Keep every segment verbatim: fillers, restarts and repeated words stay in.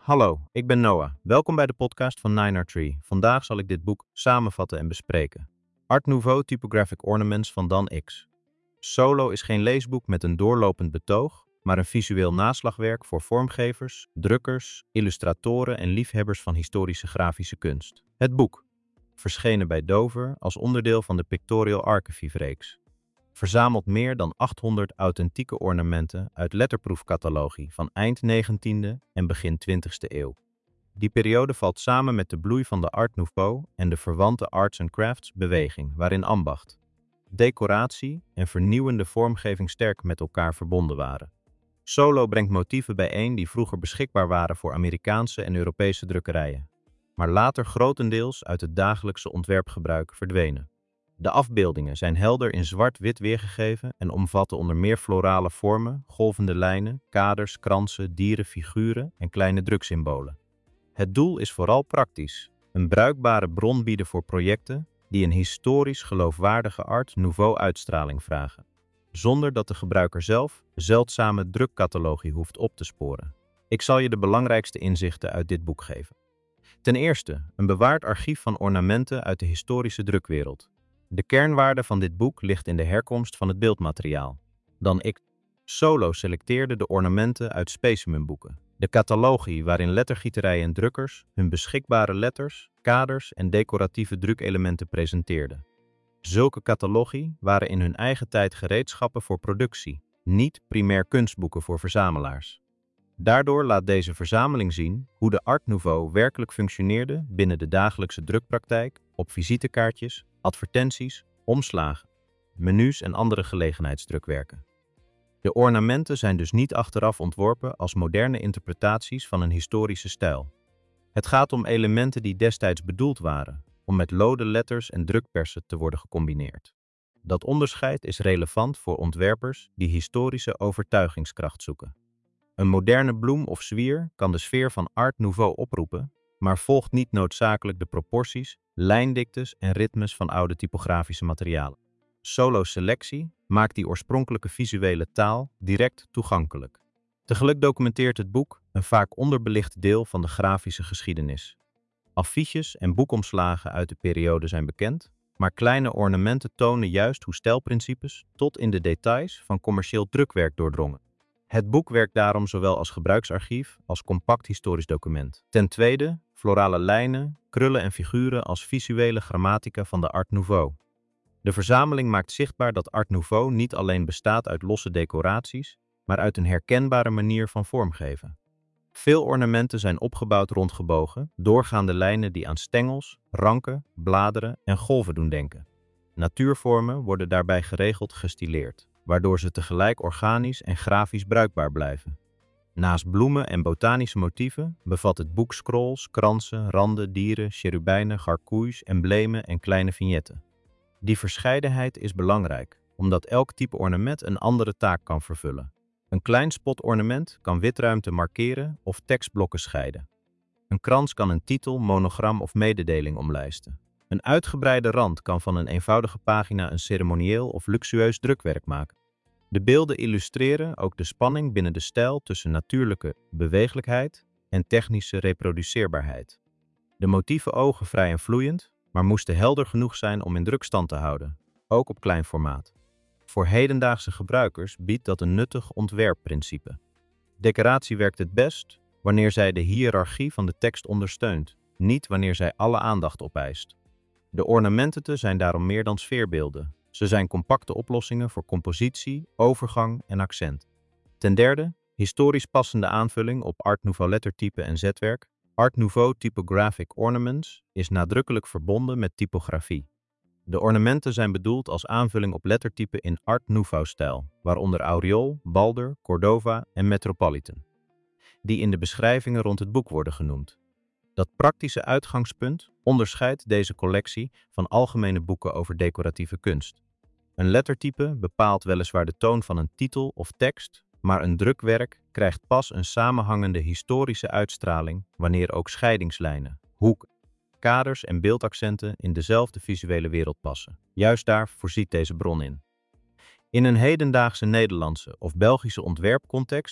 Hallo, ik ben Noah. Welkom bij de podcast van nine art tree. Vandaag zal ik dit boek samenvatten en bespreken. Art Nouveau Typographic Ornaments van Dan X. Solo is geen leesboek met een doorlopend betoog, maar een visueel naslagwerk voor vormgevers, drukkers, illustratoren en liefhebbers van historische grafische kunst. Het boek, verschenen bij Dover als onderdeel van de Pictorial Archive-reeks, verzamelt meer dan achthonderd authentieke ornamenten uit letterproefcatalogie van eind negentiende en begin twintigste eeuw. Die periode valt samen met de bloei van de Art Nouveau en de verwante arts and crafts beweging, waarin ambacht, decoratie en vernieuwende vormgeving sterk met elkaar verbonden waren. Solo brengt motieven bijeen die vroeger beschikbaar waren voor Amerikaanse en Europese drukkerijen, maar later grotendeels uit het dagelijkse ontwerpgebruik verdwenen. De afbeeldingen zijn helder in zwart-wit weergegeven en omvatten onder meer florale vormen, golvende lijnen, kaders, kransen, dieren, figuren en kleine druksymbolen. Het doel is vooral praktisch, een bruikbare bron bieden voor projecten die een historisch geloofwaardige Art Nouveau uitstraling vragen, zonder dat de gebruiker zelf zeldzame drukcatalogie hoeft op te sporen. Ik zal je de belangrijkste inzichten uit dit boek geven. Ten eerste, een bewaard archief van ornamenten uit de historische drukwereld. De kernwaarde van dit boek ligt in de herkomst van het beeldmateriaal. Dan ik Solo selecteerde de ornamenten uit specimenboeken. De catalogie waarin lettergieterijen en drukkers hun beschikbare letters, kaders en decoratieve drukelementen presenteerden. Zulke catalogie waren in hun eigen tijd gereedschappen voor productie, niet primair kunstboeken voor verzamelaars. Daardoor laat deze verzameling zien hoe de Art Nouveau werkelijk functioneerde binnen de dagelijkse drukpraktijk, op visitekaartjes, advertenties, omslagen, menus en andere gelegenheidsdrukwerken. De ornamenten zijn dus niet achteraf ontworpen als moderne interpretaties van een historische stijl. Het gaat om elementen die destijds bedoeld waren om met lode letters en drukpersen te worden gecombineerd. Dat onderscheid is relevant voor ontwerpers die historische overtuigingskracht zoeken. Een moderne bloem of zwier kan de sfeer van Art Nouveau oproepen, maar volgt niet noodzakelijk de proporties, lijndiktes en ritmes van oude typografische materialen. Solo's selectie maakt die oorspronkelijke visuele taal direct toegankelijk. Tegelijk documenteert het boek een vaak onderbelicht deel van de grafische geschiedenis. Affiches en boekomslagen uit de periode zijn bekend, maar kleine ornamenten tonen juist hoe stijlprincipes tot in de details van commercieel drukwerk doordrongen. Het boek werkt daarom zowel als gebruiksarchief als compact historisch document. Ten tweede, florale lijnen, krullen en figuren als visuele grammatica van de Art Nouveau. De verzameling maakt zichtbaar dat Art Nouveau niet alleen bestaat uit losse decoraties, maar uit een herkenbare manier van vormgeven. Veel ornamenten zijn opgebouwd rond gebogen, doorgaande lijnen die aan stengels, ranken, bladeren en golven doen denken. Natuurvormen worden daarbij geregeld gestileerd, waardoor ze tegelijk organisch en grafisch bruikbaar blijven. Naast bloemen en botanische motieven bevat het boek scrolls, kransen, randen, dieren, cherubijnen, gargouilles, emblemen en kleine vignetten. Die verscheidenheid is belangrijk, omdat elk type ornament een andere taak kan vervullen. Een klein spotornament kan witruimte markeren of tekstblokken scheiden. Een krans kan een titel, monogram of mededeling omlijsten. Een uitgebreide rand kan van een eenvoudige pagina een ceremonieel of luxueus drukwerk maken. De beelden illustreren ook de spanning binnen de stijl tussen natuurlijke beweeglijkheid en technische reproduceerbaarheid. De motieven ogen vrij en vloeiend, maar moesten helder genoeg zijn om in drukstand te houden, ook op klein formaat. Voor hedendaagse gebruikers biedt dat een nuttig ontwerpprincipe. Decoratie werkt het best wanneer zij de hiërarchie van de tekst ondersteunt, niet wanneer zij alle aandacht opeist. De ornamenten zijn daarom meer dan sfeerbeelden. Ze zijn compacte oplossingen voor compositie, overgang en accent. Ten derde, historisch passende aanvulling op Art Nouveau lettertype en zetwerk. Art Nouveau Typographic Ornaments is nadrukkelijk verbonden met typografie. De ornamenten zijn bedoeld als aanvulling op lettertypen in Art Nouveau-stijl, waaronder Aureole, Balder, Cordova en Metropolitan, die in de beschrijvingen rond het boek worden genoemd. Dat praktische uitgangspunt onderscheidt deze collectie van algemene boeken over decoratieve kunst. Een lettertype bepaalt weliswaar de toon van een titel of tekst, maar een drukwerk krijgt pas een samenhangende historische uitstraling wanneer ook scheidingslijnen, hoeken, kaders en beeldaccenten in dezelfde visuele wereld passen. Juist daar voorziet deze bron in. In een hedendaagse Nederlandse of Belgische ontwerpcontext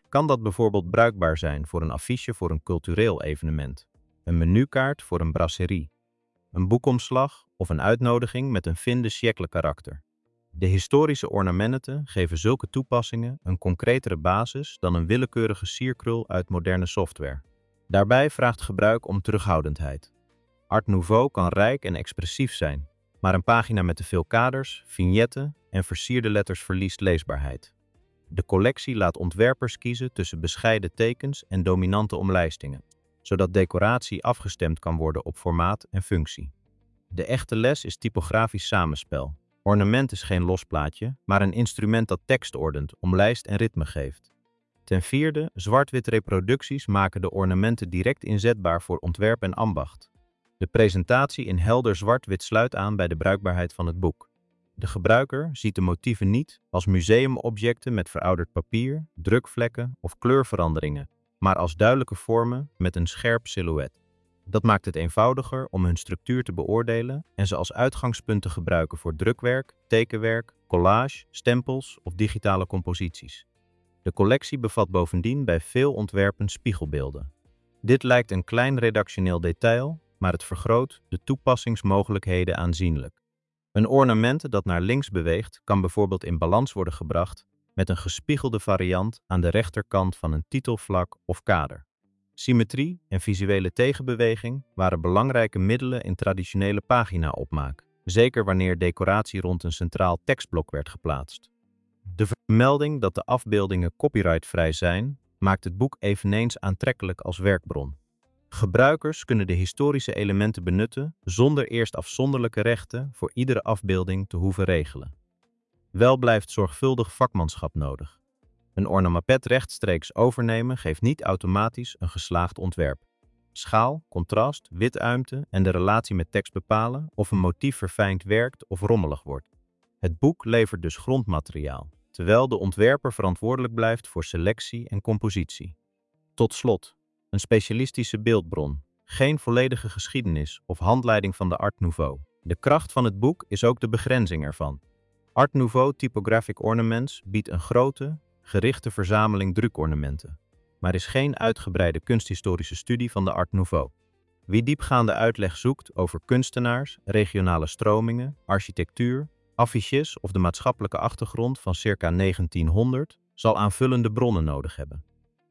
kan dat bijvoorbeeld bruikbaar zijn voor een affiche voor een cultureel evenement, een menukaart voor een brasserie, een boekomslag of een uitnodiging met een fin de siècle karakter. De historische ornamenten geven zulke toepassingen een concretere basis dan een willekeurige sierkrul uit moderne software. Daarbij vraagt gebruik om terughoudendheid. Art Nouveau kan rijk en expressief zijn, maar een pagina met te veel kaders, vignetten en versierde letters verliest leesbaarheid. De collectie laat ontwerpers kiezen tussen bescheiden tekens en dominante omlijstingen, zodat decoratie afgestemd kan worden op formaat en functie. De echte les is typografisch samenspel. Ornament is geen los plaatje, maar een instrument dat tekst ordent, omlijst en ritme geeft. Ten vierde, zwart-wit reproducties maken de ornamenten direct inzetbaar voor ontwerp en ambacht. De presentatie in helder zwart-wit sluit aan bij de bruikbaarheid van het boek. De gebruiker ziet de motieven niet als museumobjecten met verouderd papier, drukvlekken of kleurveranderingen, maar als duidelijke vormen met een scherp silhouet. Dat maakt het eenvoudiger om hun structuur te beoordelen en ze als uitgangspunt te gebruiken voor drukwerk, tekenwerk, collage, stempels of digitale composities. De collectie bevat bovendien bij veel ontwerpen spiegelbeelden. Dit lijkt een klein redactioneel detail, maar het vergroot de toepassingsmogelijkheden aanzienlijk. Een ornament dat naar links beweegt kan bijvoorbeeld in balans worden gebracht met een gespiegelde variant aan de rechterkant van een titelvlak of kader. Symmetrie en visuele tegenbeweging waren belangrijke middelen in traditionele paginaopmaak, zeker wanneer decoratie rond een centraal tekstblok werd geplaatst. De vermelding dat de afbeeldingen copyrightvrij zijn, maakt het boek eveneens aantrekkelijk als werkbron. Gebruikers kunnen de historische elementen benutten zonder eerst afzonderlijke rechten voor iedere afbeelding te hoeven regelen. Wel blijft zorgvuldig vakmanschap nodig. Een ornament rechtstreeks overnemen geeft niet automatisch een geslaagd ontwerp. Schaal, contrast, wituimte en de relatie met tekst bepalen of een motief verfijnd werkt of rommelig wordt. Het boek levert dus grondmateriaal, terwijl de ontwerper verantwoordelijk blijft voor selectie en compositie. Tot slot, een specialistische beeldbron, geen volledige geschiedenis of handleiding van de Art Nouveau. De kracht van het boek is ook de begrenzing ervan. Art Nouveau Typographic Ornaments biedt een grote, gerichte verzameling drukornamenten, maar is geen uitgebreide kunsthistorische studie van de Art Nouveau. Wie diepgaande uitleg zoekt over kunstenaars, regionale stromingen, architectuur, affiches of de maatschappelijke achtergrond van circa negentienhonderd, zal aanvullende bronnen nodig hebben.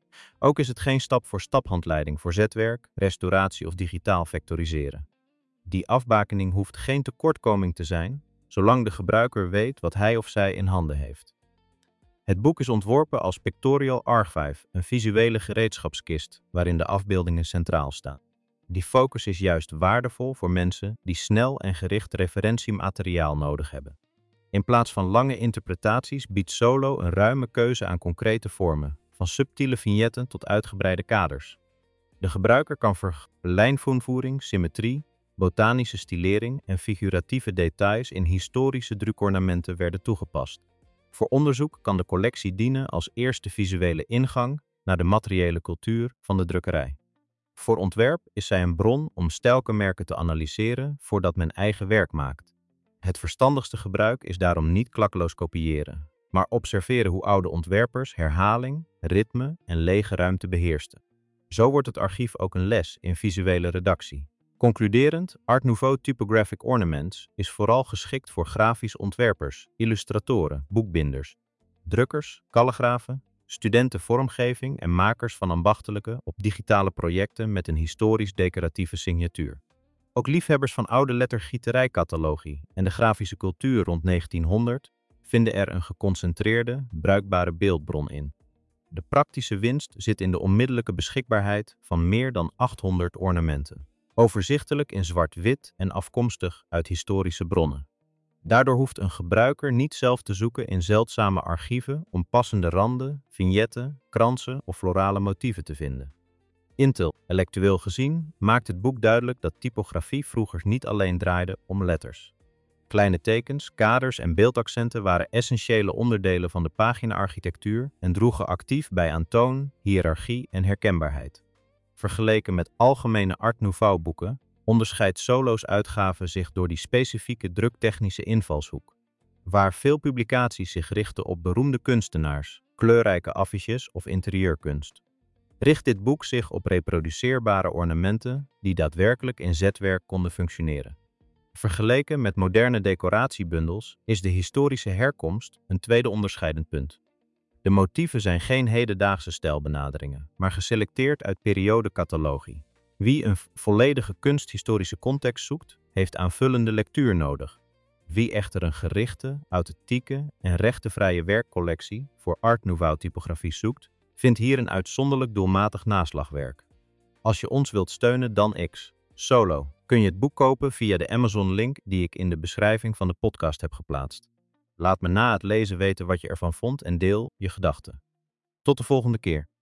Ook is het geen stap-voor-stap handleiding voor zetwerk, restauratie of digitaal vectoriseren. Die afbakening hoeft geen tekortkoming te zijn, zolang de gebruiker weet wat hij of zij in handen heeft. Het boek is ontworpen als Pictorial Archive, een visuele gereedschapskist waarin de afbeeldingen centraal staan. Die focus is juist waardevol voor mensen die snel en gericht referentiemateriaal nodig hebben. In plaats van lange interpretaties biedt Solo een ruime keuze aan concrete vormen, van subtiele vignetten tot uitgebreide kaders. De gebruiker kan voor lijnvoervoering, symmetrie, botanische stilering en figuratieve details in historische drukornamenten werden toegepast. Voor onderzoek kan de collectie dienen als eerste visuele ingang naar de materiële cultuur van de drukkerij. Voor ontwerp is zij een bron om stijlkenmerken te analyseren voordat men eigen werk maakt. Het verstandigste gebruik is daarom niet klakkeloos kopiëren, maar observeren hoe oude ontwerpers herhaling, ritme en lege ruimte beheersten. Zo wordt het archief ook een les in visuele redactie. Concluderend, Art Nouveau Typographic Ornaments is vooral geschikt voor grafisch ontwerpers, illustratoren, boekbinders, drukkers, kalligrafen, studenten vormgeving en makers van ambachtelijke op digitale projecten met een historisch-decoratieve signatuur. Ook liefhebbers van oude lettergieterijcatalogie en de grafische cultuur rond negentienhonderd vinden er een geconcentreerde, bruikbare beeldbron in. De praktische winst zit in de onmiddellijke beschikbaarheid van meer dan achthonderd ornamenten. Overzichtelijk in zwart-wit en afkomstig uit historische bronnen. Daardoor hoeft een gebruiker niet zelf te zoeken in zeldzame archieven om passende randen, vignetten, kransen of florale motieven te vinden. Intellectueel gezien maakt het boek duidelijk dat typografie vroeger niet alleen draaide om letters. Kleine tekens, kaders en beeldaccenten waren essentiële onderdelen van de pagina-architectuur en droegen actief bij aan toon, hiërarchie en herkenbaarheid. Vergeleken met algemene Art Nouveau boeken onderscheidt Solo's uitgave zich door die specifieke druktechnische invalshoek. Waar veel publicaties zich richten op beroemde kunstenaars, kleurrijke affiches of interieurkunst. Richt dit boek zich op reproduceerbare ornamenten die daadwerkelijk in zetwerk konden functioneren. Vergeleken met moderne decoratiebundels is de historische herkomst een tweede onderscheidend punt. De motieven zijn geen hedendaagse stijlbenaderingen, maar geselecteerd uit periodecatalogie. Wie een volledige kunsthistorische context zoekt, heeft aanvullende lectuur nodig. Wie echter een gerichte, authentieke en rechtenvrije werkcollectie voor Art Nouveau typografie zoekt, vindt hier een uitzonderlijk doelmatig naslagwerk. Als je ons wilt steunen, dan X. Solo. Kun je het boek kopen via de Amazon-link die ik in de beschrijving van de podcast heb geplaatst. Laat me na het lezen weten wat je ervan vond en deel je gedachten. Tot de volgende keer.